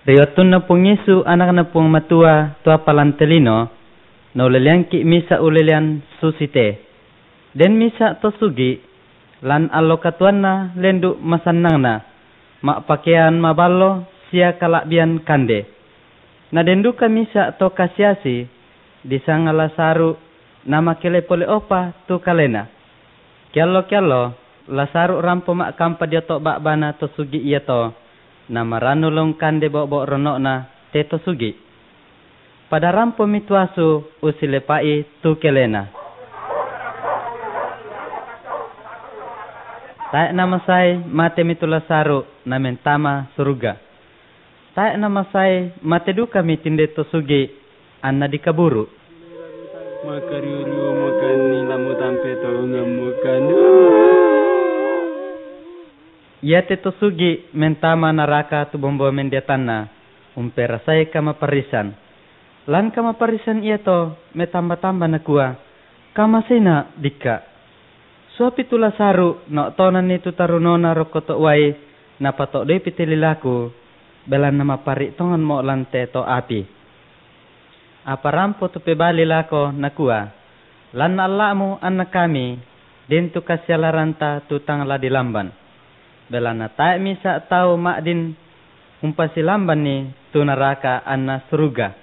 Riotun na pong Yesu anak na pong matua tua palantelino, na ulilian ki misa ulilian susite. Den misa to sugi, lan alokatuan na lendu masanang na, makpakean maballo siya kalakbian kande. Na dendu ka misa to kasyasi, disang Lasaru na makile pole opa tu kalena. Kialo Lasaru rampo makampa dia to bakbana to sugi iya to, na maranulong kande bok ronok na te to sugi. Pada rampo mituasu usilepai tu kelena. Taek nama sai mate mitu Lasaru na mentama suruga. Taek nama sai mate duka mitinde to sugi anna dikaburu. Makariuru makani lamu tampe to ngamukan. Ia te to sugi mentama naraka tu bombo mendiatanna umperasai kama parisan. Lan kama parisan ia to metamba-tamba na kuah kama sena dika. Suapi tu Lasaru no tonan ni tu tarunona rokoto wai na patok dei pitililaku belan nama parik tongan mo lante to api. Apa rampo tu pebali lako na kuah. Lan Allahmu anak kami din tu kasyalaranta tu tangla di lamban. Belana tae misa tau makdin umpasi lamban ni tu neraka anna suruga.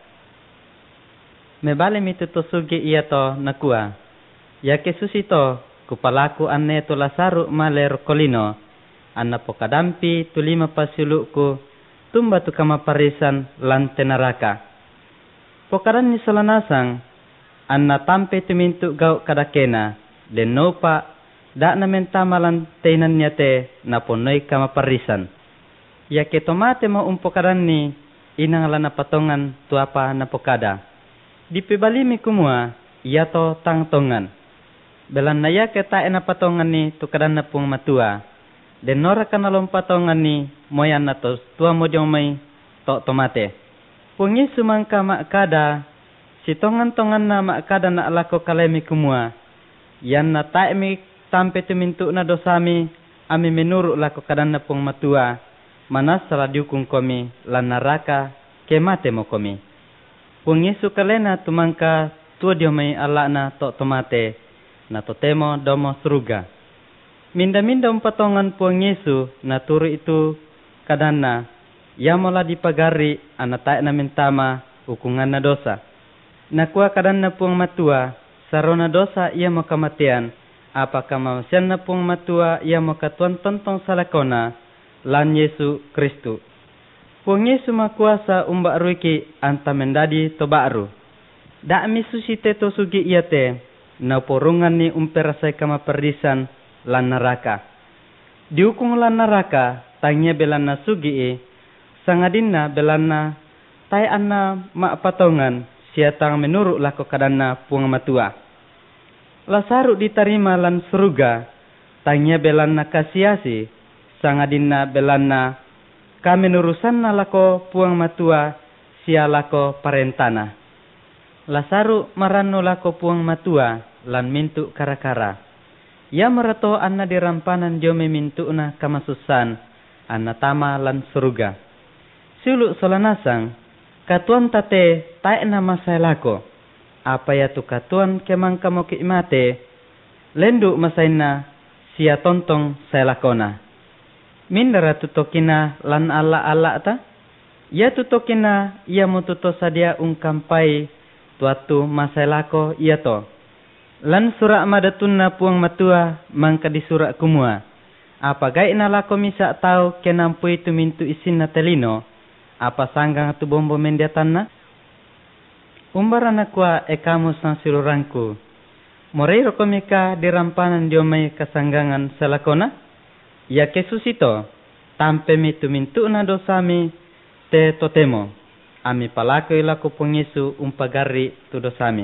Mebale mitu to sugi iya to nakua. Ya kesusito kupalaku anne to Lasaru maler kolino. Anna pokadampi tu 5 pasilukku tumba tu kama parisan lante neraka. Pokaran ni solanasang anna tampe tu mintu gau kadakena den nopa dak na mentamalan teinan niya te na ponoy kama parisan. Ya ke tomate mo umpokaran ni inang na patongan tuapa na pokada. Di pebalimi kumua iya to tangtongan. Belan na ya ke tae na patongan ni tukadan na pung matua. Den nora kanalong patongan ni moyan na to tua mojong may to tomate. Pungi sumangka makada si tongan-tongan na makada na alako kalemi kumua. Yan na tae mi tampe tumintu na dosami ami menurut lako kadan na pong matua manas salah diukung komi lan naraka kemate mo komi. Pung Yesu kalena tumangka tua dio may ala na to tomate na totemo domo suruga. Minda-minda umpatongan pung Yesu na turu itu kadana yamola dipagari anatae na mentama ukungan na dosa. Nakua kadan na pung matua sarona dosa ia mo kamatian. Apakah mausian na pung matua ia makatuan tontong salakona lan Yesu Kristu. Pung Yesu makuasa umbak ruiki anta mendadi to baru. Dak misusite to sugi ia te na porungan ni umperasai kama perdisan lan neraka. Diukung lan neraka tanya belana sugi sangadinna belana tai anna mak patongan siatang menurut lako kadana pung matua. Lasaru diterima lan suruga, tanya belana kasiasi, sangadina belana kami nurusan na lako puang matua, sia lako parentana. Lasaru marano lako puang matua, lan mintu kara-kara. Ya merato anna dirampanan jome mintu na kamasusan, anna tama lan suruga. Siuluk solanasang, katuan tate tae na masay lako. Apa ya tu katuan kemang kamu kiimate lendu masaina sia tontong selakona. Mindara tutokina lan ala ta? Ya tutokina ia mututo sadia ungkampai tuatu masailako ia to. Lan surak madatunna puang matua mangka di surak kumua. Apa gai nalako misa tau kenampui tu mintu isin na telino. Apa sanggang tu bombo mendiatanna? Umbaran akwa kamus ng silurangku. Moreiro komika dirampanan dio may kasanggangan sa lakona. Ya kesusito, tampe mi tumintu na dosami te totemo. Ami palako ilako pong Yesu umpagari tu dosami.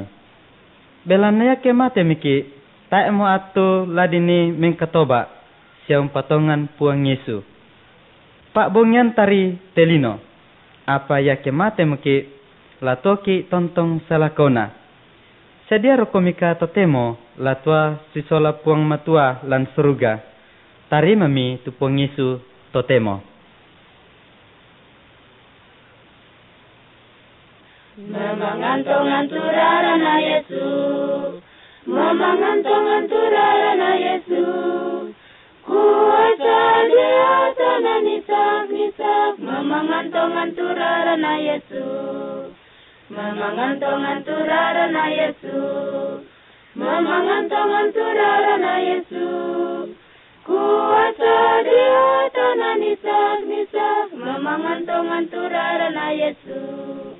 Belan na ya kemate miki, tae mo ato ladini mengkatoba siya umpatongan puang Yesu. Pak bongyan tari telino. Apa ya kemate miki, latoki tontong salakona. Sedia rokomika totemo latwa sisola puang matua lan suruga. Tari mami tu puang Yesu totemo. Memangantung-anturarana Yesus, memangantung-anturarana Yesus. Kuasa dia tanah nisak-nisak, memangantung-anturarana Yesus, memangantung-anturarana Yesus, memangantung-anturarana Yesus. Kuasa dia tanah nisak-nisak, memangantung-anturarana Yesus.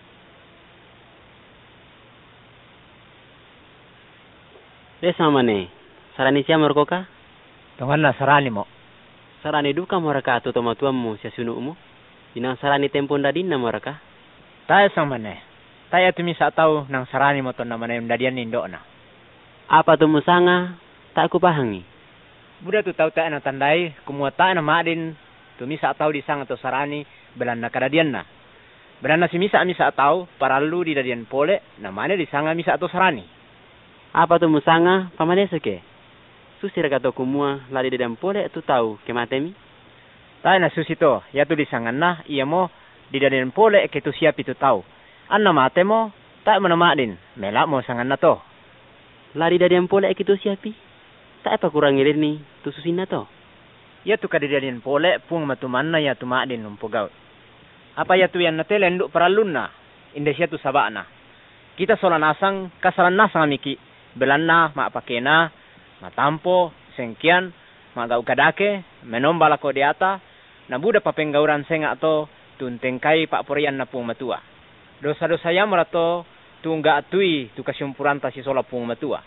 Desa mane, sarani siya markoka? Tungan na sarani mo. Sarani duka maraka ato tomatuan mo siya sunu mo? Inang sarani tempon dadin na maraka? Tayo sang mane. Tayo tumisa tao ng sarani mo to na mane yung dadian nindo na. Apa tumusanga? Tak ko pahangi. Buda tu tayo tayo na tanday, kumuha tayo na maadin, tumisa tao di sang ato sarani, belan na kadadian na. Belan na si misa tao, paralu di dadian pole, na mane di sanga misa ato sarani. Apa tumusanga? Pamadesa ke? Susir kato kumua, lari di dalam pole tu tahu kematemi? Tayo na susito, yatu di sangan na, iya mo, di dadian pole ke tu siap itu tao. Anna mate mo, tayo mo na maadin, melak mo sangan na to. Lari dari pole ke tu siapi? Tak apa kurang ilir ni, tu susin na to. Yatu kadidadian pole, pung matuman na yatu maadin umpugaw. Apa yatu yan natele nduk paralun na, indes yatu sabak na. Kita solan asang, kasalan nasang amiki, belan na, maapake na, matampo, sengkian, magau kadake, menomba lako diata, na buda papenggauran senga to, tuntengkai pak porian na pung matua. Dosa-dosa yang merato, tungga atui, tu kasyumpuranta si sola pung matua.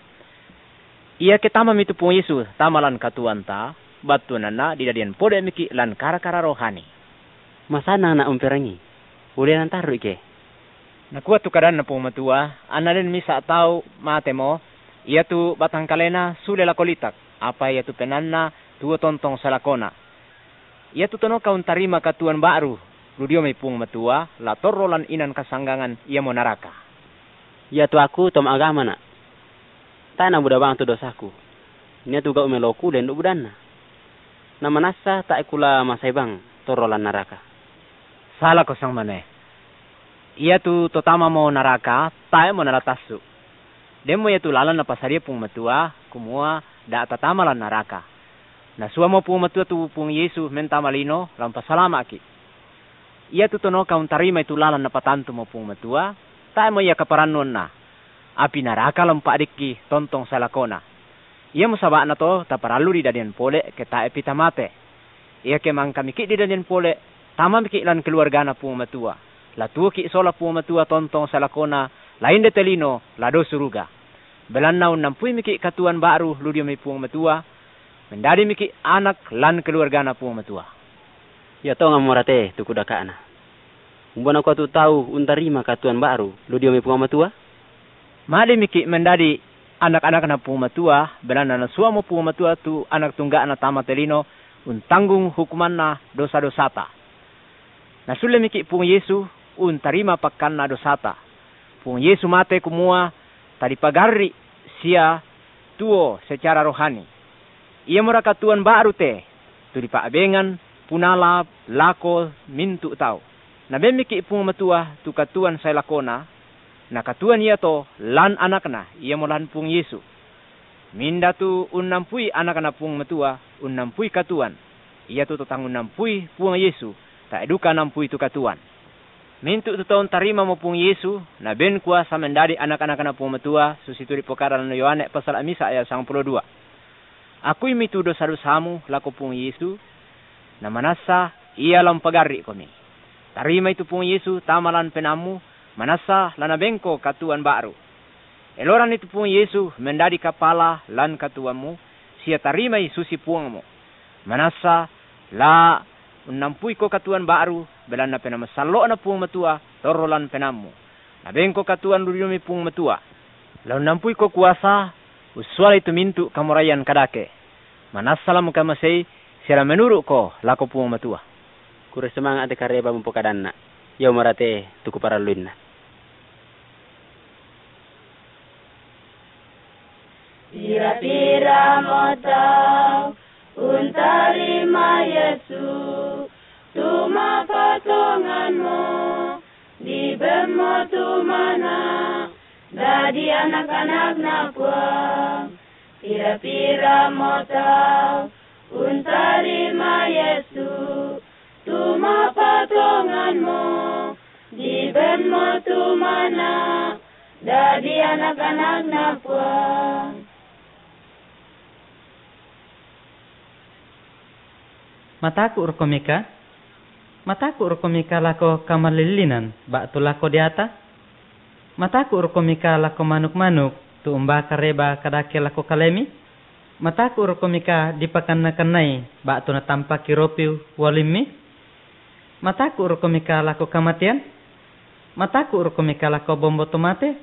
Ia ketama mitu pung Yesus, tamalan katuan ta, batu nana, didadian pode miki, lan kara-kara rohani. Masana na umperangi, uli nantaru ike. Nakuat tu kadan na pung matua, analin misa tau mate mo, ia tu batang kalena sule lakolitak, apa ia tu penanna tuo tontong salakona. Ia tu tono kaun tarima katuan baru, ludio may pung matua, la torrolan inan kasanggangan ia mo naraka. Ia tu aku tom agama na. Tana buda bang tu dosaku. Nia tu gau meloku dan budana. Nama nasa tak ikula masai bang torrolan naraka. Salah ko sang mane. Ia tu totama mo naraka, tayo mo nalatasu. Demo ia tu lalan na pasaria pung matua, kumua da tatamalan naraka. Nasua mo pung matua tu pung Yesus mentamalino, lampasalama aki. Ia tu tono kaun tarima itu lalan na patantu mo pung matua, tayo mo ia kaparanon na. Api naraka lampa adiki tontong salakona. Ia mo sabak na to, taparalu di dadian pole, ke tae pita mate. Ia ke mangkamiki di dadian pole, tama miki lan keluarga na pung matua. Latu ki sola pung matua tontong salakona, lain de telino, lado suruga. Belan naun nampui miki katuan baru ludio mi pung matua, mendadi miki anak lan keluarga na pung matua. Ya to ngamorate tu kudaka na. Umbana ko tu tahu untarima katuan baru ludio mi pung matua. Mali miki mendadi anak-anak na pung matua, belan na suamo pung matua tu anak tungga na tama telino, untanggung hukuman na dosa-dosata. Nasule miki pung Yesu, untarima pakkan na dosata. Pung Yesu mate kumua, tadi pagari sia tuo secara rohani. Ia mura katuan baru te, tu di paabengan, punala, lako, mintu tau. Nabemiki pung matua tu katuan say lakona, na katuan ia to lan anak na, ia mo lan pung Yesu. Minda tu unnampui anak na pung matua, unnampui katuan. Ia tu totang unnampui pung Yesu, ta eduka nampui tu katuan. Mintu tu taon tarima mo pung Yesu, na ben kuasa mendadi anak-anak na pung matua, susitu di pokaran na Yohane pasal amisa ayat 92. Ako'y mitu dosa-dosamu, lako pung Yesu, na manasa ia lampagari kami. Tarima itu pung Yesu, tamalan penamu, manasa lanabengko katuan baru. Eloran itu pung Yesu, mendadi kapala lan katuanmu, siya tarima susi puangmu. Manasa la unampui ko katuan baru, belan na penamasalo na pung matua, torolan penamu. Nabengko katuan lulumi pung matua. La unampui ko kuasa, uswala itu mintu kamurayan kadake. Manasalam kamasay, sila menurut ko lako pung matua. Kure semangat de kareba mumpokadan na. Yaw marate tuku paraluin na. Pira-pira mo tau, untarima Yesus, tumapatongan mo, di bemo tu mana, dadi anak-anak na puang. Pira-pira mo tau, untarima Yesu, tuma patongan mo. Di bemo tu mana, dadi anak-anak na puang. Mataku urkomika? Mataku urkomika lako kamalilinan, bak tu lako diata? Mataku urkomika lako manuk-manuk, tu umba kareba kadake lako kalemi? Mataku urkomika dipakan-kanai, bak tu natampa kiropiu walimi? Mataku urkomika lako kamatian? Mataku urkomika lako bombo tomate?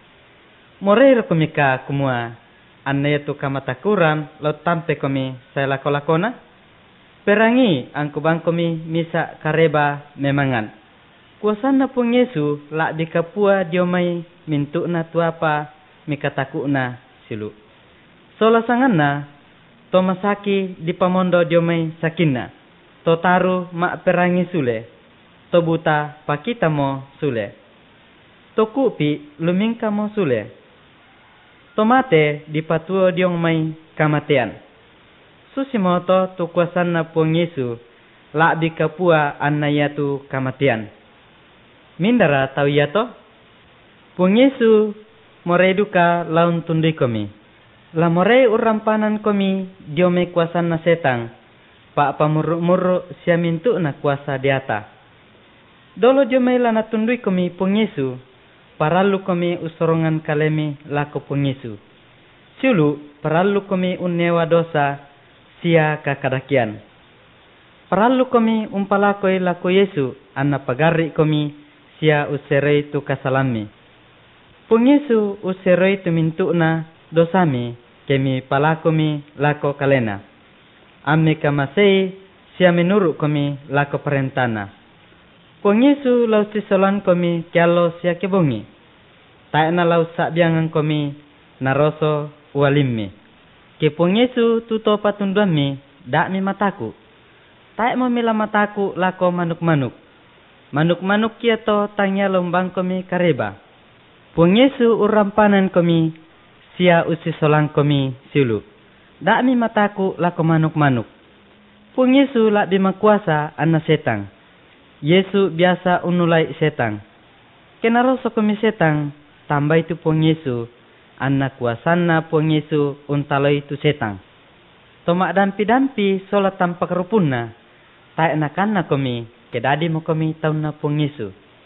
Morei urkomika kumua, anna tu kamatakuran, lo tampe komi saya lako-lakona? Perangi ang kubang komi misa kareba memangan. Kuasan na pong Yesu la di kapua diomay mintu na tuapa mikataku na silu. Solasangan na to masaki di pamondo diomay sakina. To taru ma perangi sule. To buta pakita mo sule. To kupi lumingka mo sule. To mate di patuo diong may kamatian. Susimoto tu kuasan na pong Yesu la di kapua anaya tu kamatian. Mindara tau yato? Pong Yesu moreduka laun tundui komi. La morei urampanan komi diome kuasan na setang. Pa pamuruk-muruk siya mintu na kuasa diata. Dolo diome la na tundui komi pong Yesu. Paralu komi usorongan kalemi lako pong Yesu. Siulu paralu komi unnewa dosa sia kakadakian. Paralu komi umpalakoi lako Yesu anna pagari komi sia userei tu kasalami. Pung Yesu userei tu mintukna dosami kemi palakomi lako kalena. Amme kamasei sia menurut komi lako perentana. Pung Yesu lau sisolan komi kialo sia kebongi. Taena lau sakbiangan komi naroso walimmi. Kepong Yesu tuto patunduan mi, dak mi mataku. Tak mo mila mataku lako manuk-manuk. Manuk-manuk kia to tangya lombang komi kareba. Pong Yesu urampanan komi, sia usi solang komi silu. Dak mi mataku lako manuk-manuk. Pong Yesu lak bimakuasa anna setang. Yesu biasa unulai setang. Kenaroso komi setang, tambah itu pong Yesu. Anna kuasanna pong Yesu untaloi tu setang. Tomak dampi-dampi solat tampak rupunna. Tak nakanna komi, kedadi mo komi taunna pong Yesu.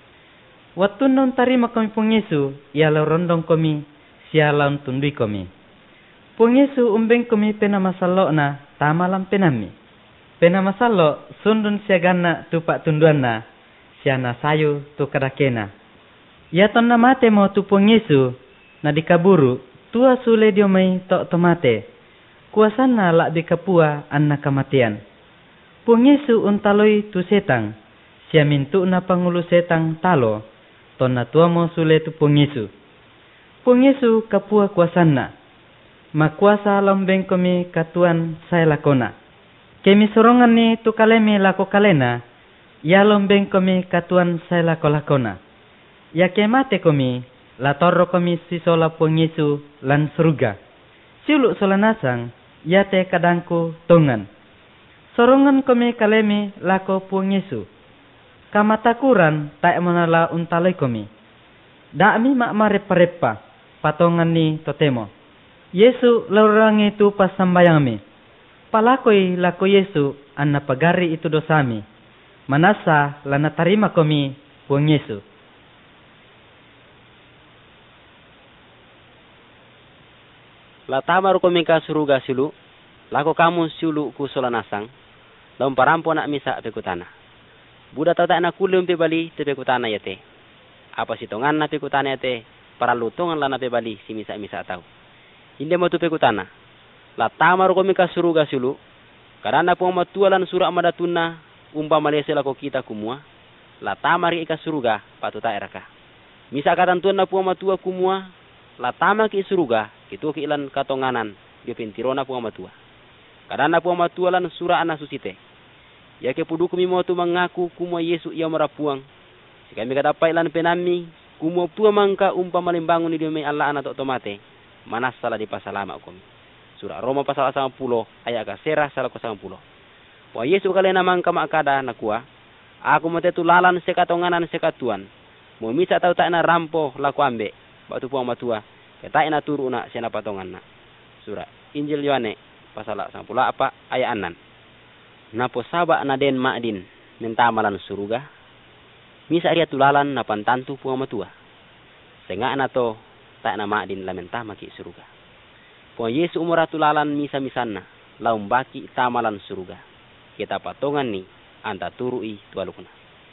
Waktu non tarima komi pong Yesu, ia lau rondong komi, sia laun tundui komi. Pong Yesu umbeng komi pena masalo na, tamalam penami. Pena masalo, sundun sia ganna tupak tunduanna, sia nasayu tu kadakena. Ia tonna mate mo tu pong Yesu, na dikaburu, tua sule diomay tok tomate. Kuasan na lak dikapua anna kamatian. Pung Yesu untaloi tu setang. Sia mintu na pangulu setang talo. Tona tua mo sule tu pung Yesu. Pung Yesu kapua kuasan na. Makuasa lombeng komi katuan saya lakona. Kemi sorongan ni tu kalemi lako kalena. Ya lombeng komi katuan saya lako lakona. Ya kemate komi. La torro komi sisola pong Yesu lan surga. Siuluk solanasang, yate kadangku tongan. Sorongan komi kalemi lako pong Yesu. Kamatakuran tak menala untalai komi. Dakmi mak marepa-repa, patongan ni totemo. Yesu laurangi tu pasambayangmi. Palakoi lako Yesu anna pagari itu dosami. Manasa lana tarima komi pong Yesu. La tamaru komi ka suruga silu, lako kamu silu ku solanasang, laum parampo nak misa pekutana. Buda tau tak nak kulum pe bali te pekutana yate. Apa sitongan na pekutana yate, para lutongan la na pe bali si misa-misa tau. Inde mo tu pekutana. La tamaru komi ka suruga silu, karana po matualan surah madatuna, umpa malese lako kita kumua, la tamari ika suruga patuta eraka. Misa katantuan na po matua kumua, la tama ki suruga, itu ki ilan katonganan, dia pentirona po matua. Karana po matua lan surah ana susite. Ya ke pudu kumi mo tu mengaku kumua Yesu ia merapuang. Kami kadapai lan penami kumua tua mangka umpama limbangun di dunia Allah anak otomate manasala di pasalama kami. Surah Roma pasal 10 ayat kasera salah 10. Wa Yesu kalena mangka makada nakua aku mate tulalan sekatonganan sekatuan. Mo misa tau tak na rampo laku ambe batu puang matua ketai na turu na sena patongan na. Surah Injil Yohane pasal 10 apa ayat 6. Napo sabak na den ma'din mentamalan suruga misa ria tulalan na pantantu puang matua. Senga na to tak na ma'din lamenta maki suruga. Puang Yesu umura tulalan misa-misanna laum baki tamalan suruga. Kita patongan ni anta turui tualukna.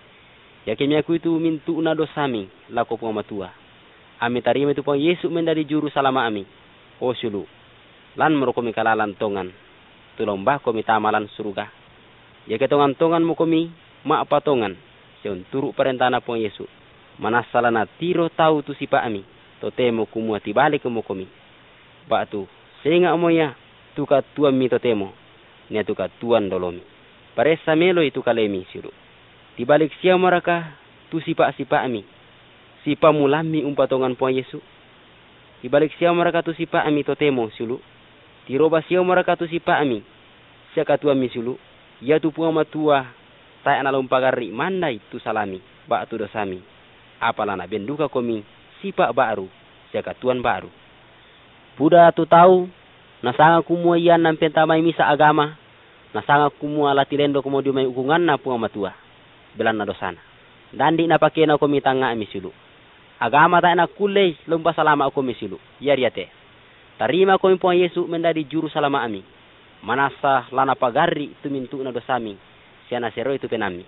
Ya kemi aku itu mintu na dosami lako puang matua. Ami tarima itu puang Yesu mendari juru salama ami. O sulu. Lan merokomi kalalan tongan. Tulomba komi tamalan suruga. Ya ketongan-tongan mo komi ma patongan. Siyon turu perintana puang Yesu. Manasalana tiro tau tu sipa ami. Totemo kumua tibalik mo komi. Batu senga moya tuka tuan mi totemo. Nia tuka tuan dolomi. Paresa melo itu kalemi siru. Tibalik siya mereka tu sipa-sipa ami. Sipa mulami umpatongan puang Yesu. Tibalik siya mereka tu sipa ami totemo silu. Tiroba siya mereka tu sipa ami. Siya katua mi silu. Ya tu puang matua. Tak na lumpagari mandai tu salami. Ba tu dosami. Apalana benduka komi. Sipa baru. Siya katuan baru. Buddha tu tahu. Nasanga kumua iyan ng pentamay misa agama. Nasanga kumua latilendo kumo di may ukungan na puang matua. Belan na dosana. Dandi na pakena ko mitanga amisilu. Agama tayo na kulay lumpa salama ako misilu. Yariate. Tarima ko puang Yesu mendadi juru salama ami. Manasa lana pagari tumintu na dosami. Siya na sero itu penami.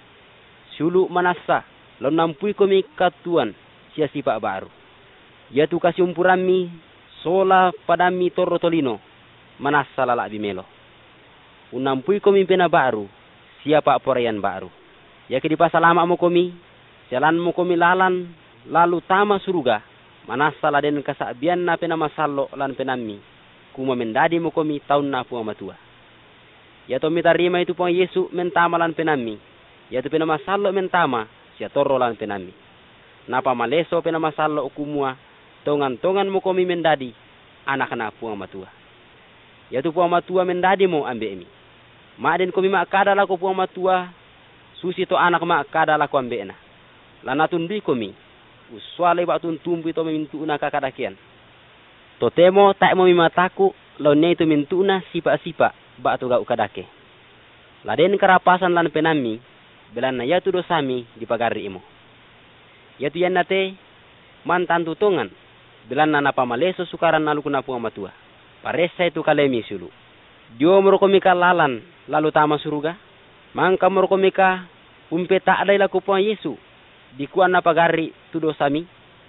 Sulu manasa lom nampui ko mi katuan siya sipa baru. Yatu kasi umpurami sola padami torro tolino. Manasa lala bimelo. Unampui ko mi pena baru. Siapa porayan baru. Ya kedi pasalama mo komi. Jalan mo komi lalan. Lalu tama suruga. Manasa la den kasabian na pena masalo lan penami. Kuma mendadi mo komi taun na puang matua. Ya to mitarima itu puang Yesu mentama lan penami. Ya to pena masalo mentama. Siya torro lan penami. Napa maleso pena masalo ukumua. Tongan-tongan mo komi mendadi. Anak na puang matua. Ya to puang matua mendadi mo ambe emi. Maden komi makada lako puang matua. Susi to anak makada lako ambe na. Lanatun di komi. Uswale batun tumbu to mintu na kakadakian. Totemo tak mo mimataku launnya itu mintu na sipa-sipa batu gak ukadake. Laden kerapasan lan penami belan na yatu dosami di pagari imo. Yatu yan nate mantan tutongan belan na napamaleso sukaran nalu kuna puang matua. Paresa itu kalemi sulu. Dio merokomika lalan lalu tama suruga. Mangka merokomika umpe tak ada ilaku puang Yesu. Dikuan napagari tu dosami.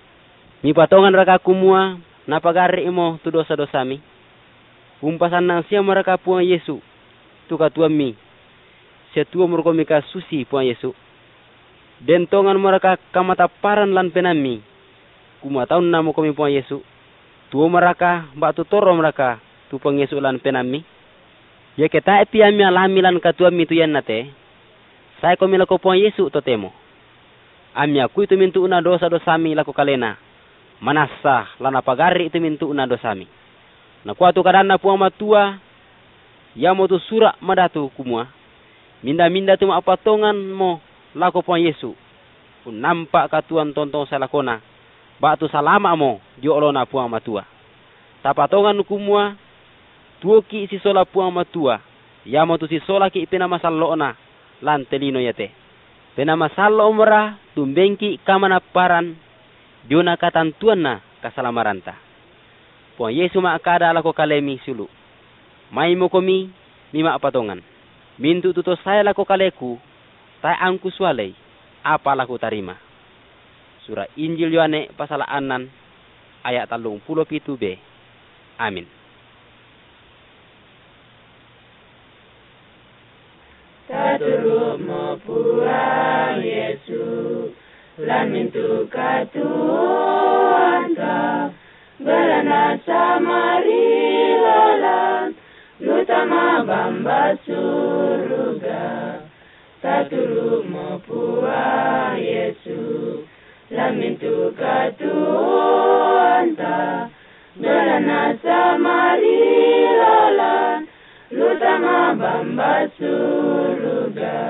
Mi patongan raka kumua napagari imo tu dosa-dosami. Umpasan nang siya mereka puang Yesu. Tu katuan mi. Siya tua merokomika susi puang Yesu. Dentongan mereka kamataparan lan penami. Kuma taun na mo kami puang Yesu. Tua mereka mbak tu toro mereka tu puang Yesu lan penami. Ya kita epi ami alami lan katuan mi tu yan nate. Saya komi lako puang Yesu totemo. Ami aku itu mintu una dosa-dosami lako kalena. Manasa lana pagari itu mintu una dosami. Na kuatu kadana puang matua. Ya mo tu surak madatu kumua. Minda-minda tu maapatongan mo lako puang Yesu. Pun nampak katuan tontong salakona. Batu salama mo diolona puang matua. Tapatongan kumua. Tuoki si sola puang matua. Ya mo tu si sola ki ipena masalona. Lan telino yate. Pena masalo umrah tumbengki kamanaparan. Diuna katantuan na kasalamaranta. Puang Yesu makada lako kalemi sulu. Mai mo komi mima apatongan. Mintu tuto saya lako kaleku. Tai angku swalei. Apa lako tarima. Surah Injil Yohane pasal 6 ayat 37b. Amin. Taturut mo puang Yesu. Lan mintu katuan ka. Belana samarilalan. Lutama bamba suruga. taturu mopua Yesu lamintu katuanta dolana samarilalan lutama bamba suluga.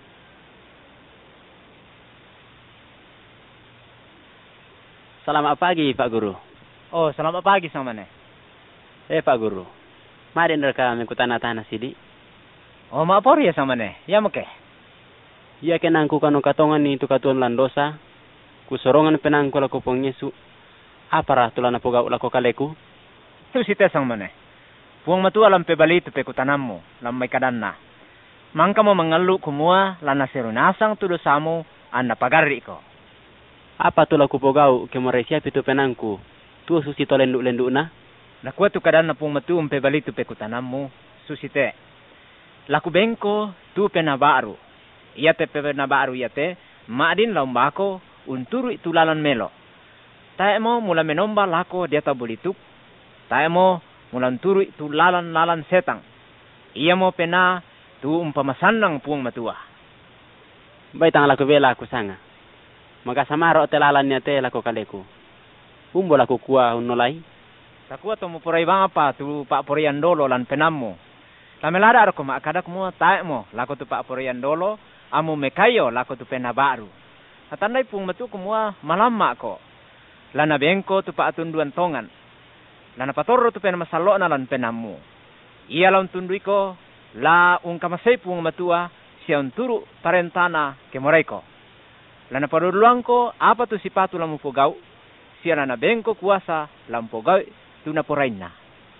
Selamat pagi, Pak Guru. Oh, selamat pagi sama ne. Pak Guru. Mari nerka mengikutan tanah sidi. Oh, maapor ya sama ne. Ya meke. Ya kenangku kanu katongan ni tu katuan landosa. Kusorongan penangku laku pong Yesu. Apara tulana pogau laku kaleku. Tu si tesang mane. Puang matua lam pebali tu peku tanammu. Lam may kadanna. Mangka mo mangalu kumua lana serunasang tu dosamu anda pagari ko. Apa tu laku pogau kemoresia pitu penangku. Tu susi to lenduk-lenduk na. Nakuha tu kadanna puang matu pebali tu peku tanammu. Susite. Laku bengko tu penabaru. Iate penabaru iate. Maadin laumbako unturu itu lalan melo. Taemo mula menomba lako diata bulituk. Taemo mula unturu itu lalan setang. Ia mo pena tu umpamasanang puang matua. Baitang laku bela aku sanga. Maka samaro te lalan niya te lako kaleku. Umbo laku kuah unolay. Takuha to mo poray bang apa tu pak porian dolo lan penammu. Lamelada ako maakadak mo taemo lako tu pak porian dolo. Amu mekayo lako tu penabaru. Atandai pung matu kumua malama ko. Lana bengko tu pa atunduan tongan. Lana patoro tu penamasalo na lan penamu. Ia laun tundui ko la ungkamasay pung matua siya unturu parentana kemoray ko. Lana paruluang ko apa tu sipatu lamu pogau. Siya lana bengko kuasa lam pogau tu naporay na.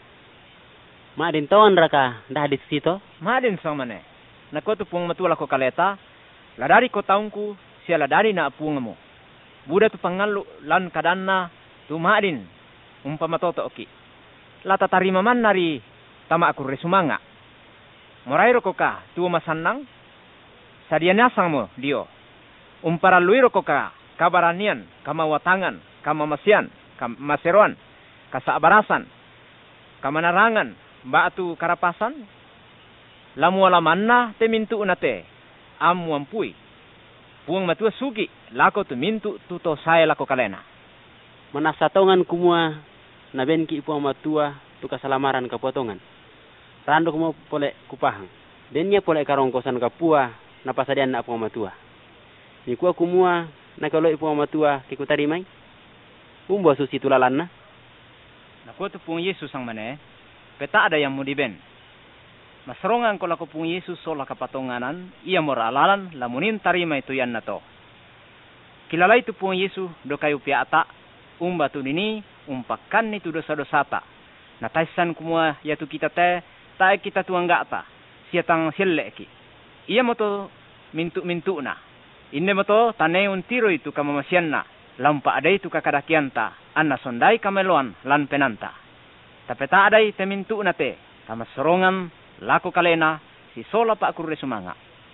Maadin tawan raka dahadit sito? Maadin sang mane. Nakuha tu pung matua lako kaleta. Ladari ko taungku siya ladari na apunga mo. Buda tu pangalu lan kadanna tu maadin umpamatoto oki. Lata tarima man nari tama aku resumanga. Morairo ko ka tu masannang sadianasang mo dio. Umparaluiro ko ka kabaranian, kamawatangan, kamamasian, kamaseroan, kasaabarasan, kamanarangan, baatu karapasan. Lamu alaman na temintu unate amuampui. Puang matua sugi lako tu mintu tuto saya lako kalena. Manasatongan kumua na benki puang matua tu kasalamaran kapotongan. Rando kumo pole kupahang. Denya pole karongkosan kapua na pasadian na puang matua. Ni kuwa kumua na kaloi puang matua kikutarimay. Umbo susi tulalan na. Nakuha tu puang Yesus ang mane. Peta ada yang mudiben. Masarongan ko lako pung Yesus so lakapatonganan, iya moralalan lamunin tarima itu yan na to. Kilala itu pung Yesus do kayo piata, umbatu nini, umpakan ni tu dosa-dosata. Nataisan kumua yatu kita te, tae kita tuanggata, siatang sileki. Iya mo to mintu-mintu na. Inde mo to tanay untiro itu kamamasian na, lampa aday itu kakadakianta, anna sonday kameloan lan penanta. Tapeta aday temintu na te, kamasorongan, lako kalena si sola pa kurre sumanga.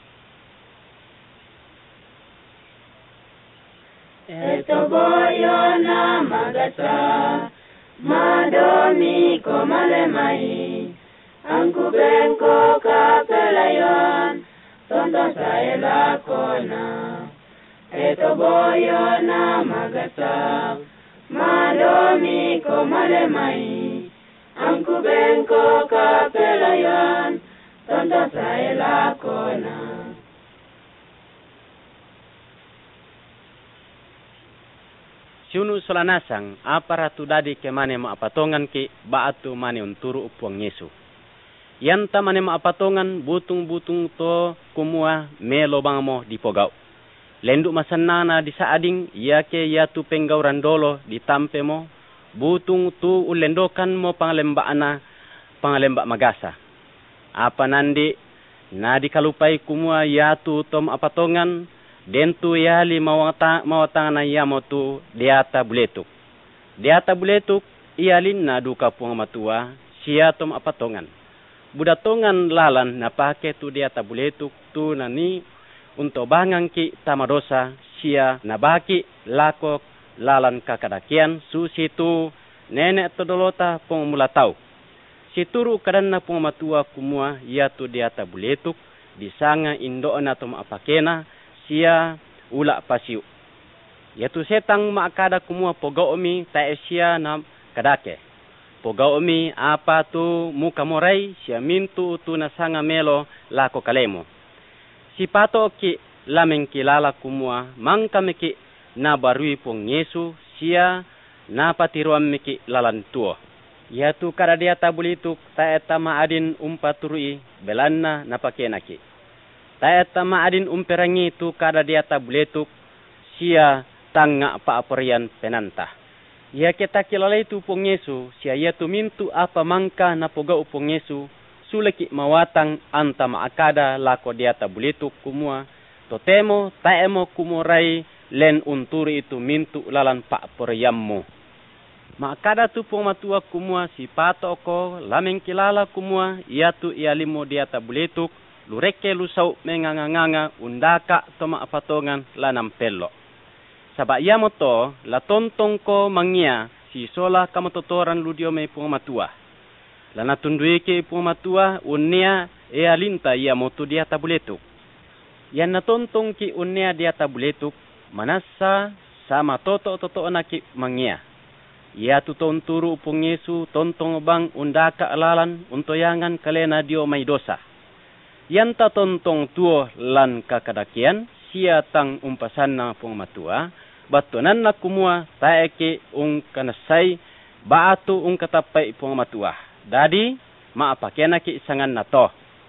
Eto boyo na magasa madomi ko malemai angku bengko kapelayon tonton saya lakona. Eto boyo na magasa madomi ko malemai angku bengko kapelayan, tonton saya lakona. Sunu solanasang apara tu dadi ke mane maapatongan ki baatu mane unturu upuang Yesu. Yanta mane maapatongan butung-butung to kumua melo bangamo di pogau. Lenduk masanana di saading yake yatu penggau randolo di tampe mo. Butung tu ulendokan mo pangalemba magasa. Apa nandi na dikalupai kumua yatu tom apatongan dentu yali mawatang na yamo tu diata buletuk. Diata buletuk iyalin na duka puang matua siya tom apatongan. Budatongan lalan na pake tu diata buletuk tu nani untuk bangang ki tamadosa siya nabaki lakok lalan kakadakian susi tu nenek todolota pong mulatau. Si turu kadanna pong matua kumua yatu diata buletuk disanga indoona to maapakena sia ulak pasiu. Yaitu setang maakada kumua pogaomi taesia na kadake. Pogaomi apa tu muka morai sia mintu tu nasanga melo lako kalemo. Si pato ki lameng kilala kumua mangka miki na barui pong Yesu sia na patiruan miki lalantuo. Yaitu kada dia tabulituk taeta maadin umpaturui belanna napakenaki. Taeta maadin umperangi tu kada dia tabulituk sia tanga paaporian penanta. Ya kita kilala itu pong Yesu sia yaitu mintu apa mangka na poga upong Yesu suleki mawatang anta maakada lako dia tabulituk kumua totemo taemo kumurai len unturi itu mintu lalan paaporiammu. Maakada tu pong matua kumua si pato ko lameng kilala kumua iatu ialimo dia tabulituk lureke lusau menganganganga undaka to maapatongan lanam pelo. Sabak ia moto la tontong ko mangia si sola kamatotoran ludio me pong matua. Lana tundui ke pong matua unia ea linta ia moto dia tabuletuk. Yan na tontong ki unia dia tabuletuk manasa sama toto anaki mangia. Ia tu tonturu pong Yesu tontong bang undaka alalan untoyangan kalena dio may dosa. Yan ta tontong tuo lan kakadakian sia tang umpasan na pong matua. Batunan na kumua taeke kanasay baatu katapay pong matua. Dadi maapakena ki isangan na to.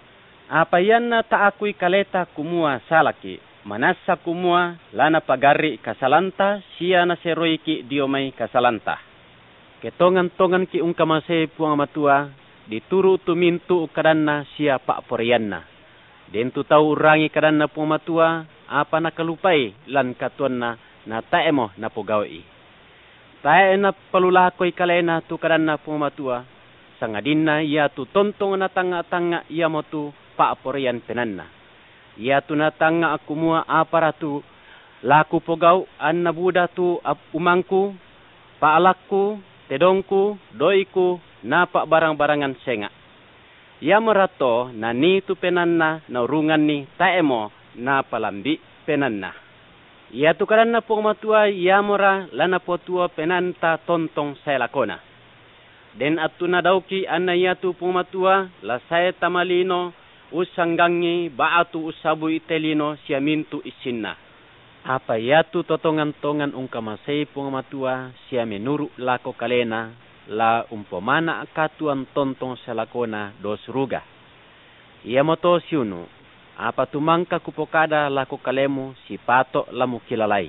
Apayan na taakui kaleta kumua salaki. Manasa kumua lana pagari kasalanta siya na seroy ki diomay kasalanta. Ketongan-tongan ki kamasay pong matua dituru tumintu kadanna siya paaporianna. Dentu tau rangi kadanna pong matua apa nakalupay lan katuan na taemo na pogawi. Tae na palulakoy kalena tu kadanna pumatua. Sangadin na iya tu tontong na tanga-tanga iya mo tu paaporian penanna. Iya tu na tanga akumua aparatu laku pogaw an nabuda tu umangku, paalakku, tedongku, doiku, napa barang-barangan senga. Iya merato na ni tu penanna na urungan ni taemo na palambi penanna. Ia tu karana pong matua ia mora lana potua penanta tontong saya lakona. Den atuna dauki anna ia tu pong matua la saya tamalino usanggangi baatu usabu itelino sia mintu isinna. Apa ia tu totongan-tongan kamasay pong matua sia menuru lako kalena la umpomana katuan tontong saya lakona dos ruga. Ia moto siunu. Apa tumangka kupokada lako kalemu si pato lamu kilalai.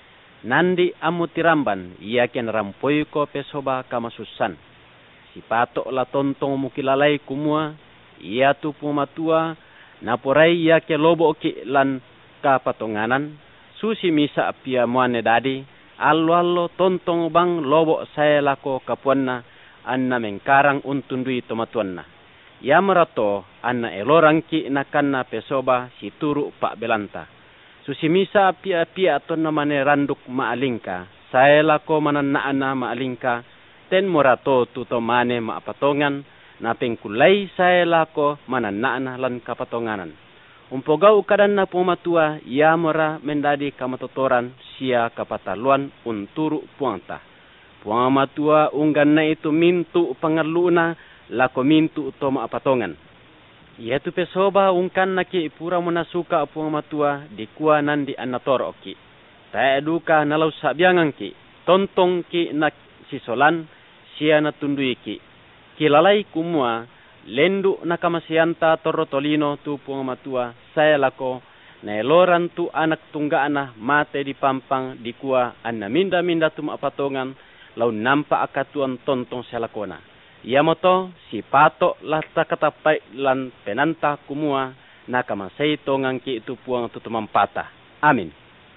Nandi amu tiramban ia ken rampoi ko pesoba kamasusan. Si pato la tontong mukilalai kumua ia tu pumatua naporai ia ke lobo ki lan kapatonganan susi misa pia muane dadi allo tontong bang lobo saya lako kapuanna anna mengkarang untundui tomatuanna. Ya merato anna elorangki nakanna pesoba si turu pak belanta. Susimisa pia tonna mane randuk maalingka. Saya lako manannaana maalingka. Ten morato tuto mane maapatongan. Na pengkulay saya lako manannaana lan kapatonganan. Umpogau kadan na pumatua ya mora mendadi kamatotoran sia kapataluan unturu puanta. Puamatua unggan na itu mintu pangaluna lako mintu utoma apatongan. Yaitu pesoba ungkan naki pura munasuka apung matua di kuah nandi anatoro ki. Tae duka nalau sabiangan ki. Tontong ki nak sisolan sia natundui ki. Kilalai kumua lendu nakamasianta torotolino tu pung matua saya lako na eloran tu anak tunggaana mate di pampang di kuah anna minda-minda tu apatongan lau nampak akatuan tontong selakona. Ia moto si pato lata katapai lan penanta kumua nakamasay tongang ki itu puang tutumampata. Amin.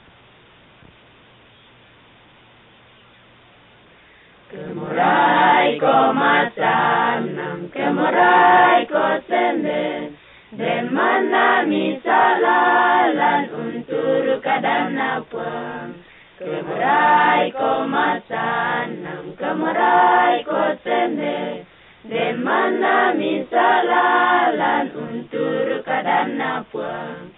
Kemurai ko masanam, kemurai ko sende, den mana misalalan unturu kadana puang. Kemurai ko masanam, kemurai ko sende, den mana misalalan unturu kadana kadana puang